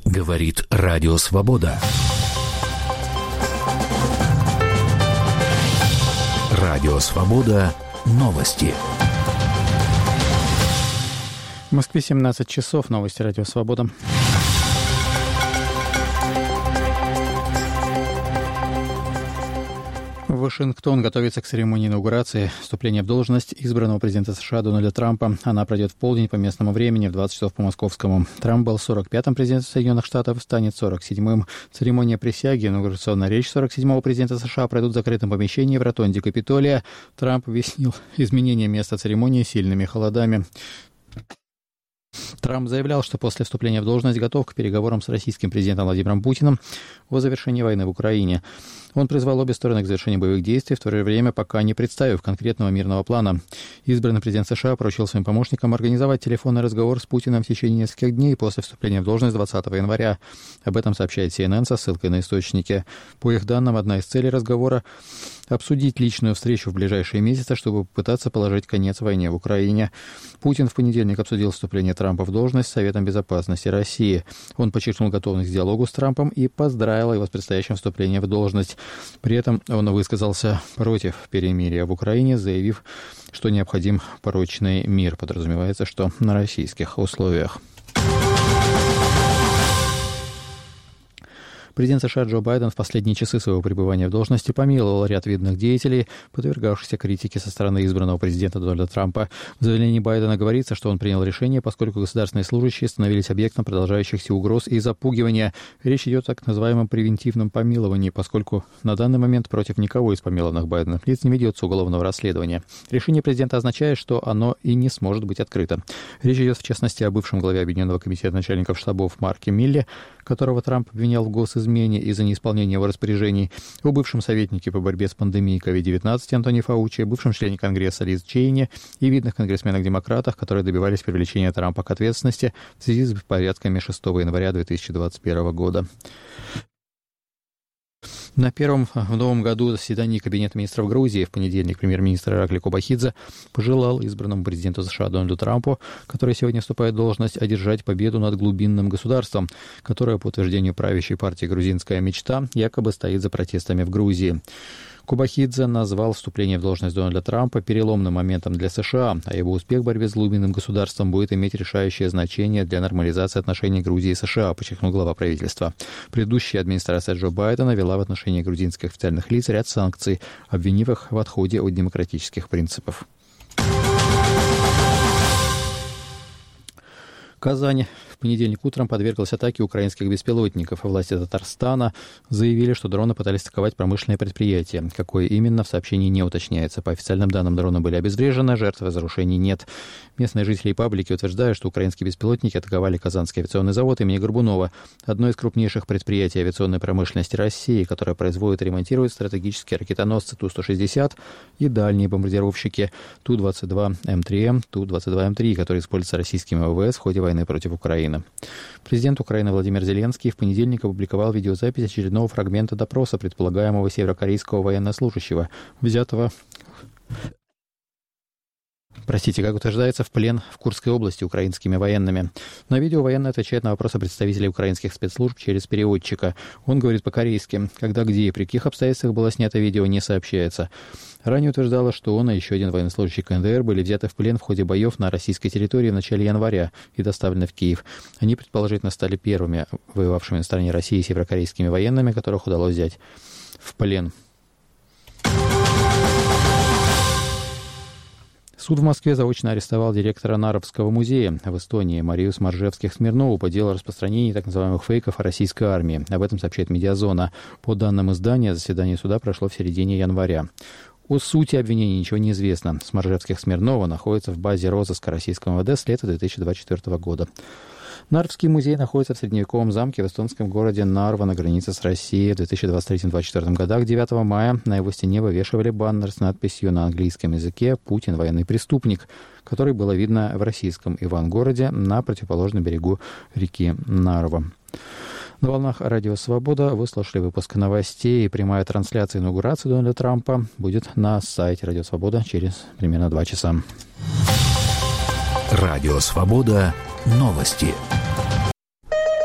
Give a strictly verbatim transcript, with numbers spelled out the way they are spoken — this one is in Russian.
Говорит Радио Свобода. Радио Свобода. Новости. В Москве семнадцать часов. Новости Радио Свобода. Вашингтон готовится к церемонии инаугурации вступления в должность избранного президента США Дональда Трампа. Она пройдет в полдень по местному времени, в двадцать часов по московскому. Трамп был сорок пятым президентом Соединенных Штатов, станет сорок седьмым. Церемония присяги, инаугурационная речь сорок седьмого президента США пройдут в закрытом помещении в ротонде Капитолия. Трамп объяснил изменение места церемонии сильными холодами. Трамп заявлял, что после вступления в должность готов к переговорам с российским президентом Владимиром Путиным о завершении войны в Украине. Он призвал обе стороны к завершению боевых действий, в то же время пока не представив конкретного мирного плана. Избранный президент США поручил своим помощникам организовать телефонный разговор с Путиным в течение нескольких дней после вступления в должность двадцатого января. Об этом сообщает си эн эн со ссылкой на источники. По их данным, одна из целей разговора – обсудить личную встречу в ближайшие месяцы, чтобы попытаться положить конец войне в Украине. Путин в понедельник обсудил вступление Трампа в должность с Советом Безопасности России. Он подчеркнул готовность к диалогу с Трампом и поздравил его с предстоящим вступлением в должность. При этом он высказался против перемирия в Украине, заявив, что необходим прочный мир. Подразумевается, что на российских условиях. Президент США Джо Байден в последние часы своего пребывания в должности помиловал ряд видных деятелей, подвергавшихся критике со стороны избранного президента Дональда Трампа. В заявлении Байдена говорится, что он принял решение, поскольку государственные служащие становились объектом продолжающихся угроз и запугивания. Речь идет о так называемом превентивном помиловании, поскольку на данный момент против никого из помилованных Байденом лиц не ведется уголовного расследования. Решение президента означает, что оно и не сможет быть открыто. Речь идет, в частности, о бывшем главе Объединенного комитета начальников штабов Марке Милле, которого Трамп обвинял в госизмене из-за неисполнения его распоряжений, о бывшем советнике по борьбе с пандемией ковид девятнадцать Антони Фаучи, бывшем члене Конгресса Лиз Чейни и видных конгрессменах-демократах, которые добивались привлечения Трампа к ответственности в связи с беспорядками шестого января две тысячи двадцать первого года. На первом в новом году заседании Кабинета министров Грузии в понедельник премьер-министр Иракли Кобахидзе пожелал избранному президенту США Дональду Трампу, который сегодня вступает в должность, одержать победу над глубинным государством, которое, по утверждению правящей партии «Грузинская мечта», якобы стоит за протестами в Грузии. Кобахидзе назвал вступление в должность Дональда Трампа переломным моментом для США, а его успех в борьбе с глубинным государством будет иметь решающее значение для нормализации отношений Грузии и США, подчеркнул глава правительства. Предыдущая администрация Джо Байдена вела в отношении грузинских официальных лиц ряд санкций, обвинив их в отходе от демократических принципов. Казань в понедельник утром подверглась атаке украинских беспилотников. Власти Татарстана заявили, что дроны пытались атаковать промышленные предприятия. Какое именно, в сообщении не уточняется. По официальным данным, дроны были обезврежены, жертв и разрушений нет. Местные жители и паблики утверждают, что украинские беспилотники атаковали Казанский авиационный завод имени Горбунова, одно из крупнейших предприятий авиационной промышленности России, которое производит и ремонтирует стратегические ракетоносцы Ту сто шестьдесят и дальние бомбардировщики Ту двадцать два эм три эм, Ту двадцать два эм три, которые используются российскими ВВС в ходе войны против Украины. Президент Украины Владимир Зеленский в понедельник опубликовал видеозапись очередного фрагмента допроса предполагаемого северокорейского военнослужащего, взятого, простите, как утверждается, в плен в Курской области украинскими военными. На видео военный отвечает на вопросы представителей украинских спецслужб через переводчика. Он говорит по-корейски. Когда, где и при каких обстоятельствах было снято видео, не сообщается. Ранее утверждала, что он и еще один военнослужащий ка эн дэ эр были взяты в плен в ходе боев на российской территории в начале января и доставлены в Киев. Они, предположительно, стали первыми воевавшими на стороне России северокорейскими военными, которых удалось взять в плен. Суд в Москве заочно арестовал директора Наровского музея в Эстонии Марию Смаржевских-Смирнову по делу распространения так называемых фейков о российской армии. Об этом сообщает «Медиазона». По данным издания, заседание суда прошло в середине января. О сути обвинений ничего не известно. Смаржевских-Смирнова находится в базе розыска российского эм вэ дэ с лета две тысячи двадцать четвёртого года. Нарвский музей находится в средневековом замке в эстонском городе Нарва на границе с Россией. В две тысячи двадцать третьем — две тысячи двадцать четвёртом годах девятого мая на его стене вывешивали баннер с надписью на английском языке «Путин – военный преступник», который было видно в российском Ивангороде на противоположном берегу реки Нарва. На волнах Радио Свобода вы слушали выпуск новостей. Прямая трансляция инаугурации Дональда Трампа будет на сайте Радио Свобода через примерно два часа. Радио Свобода. Новости.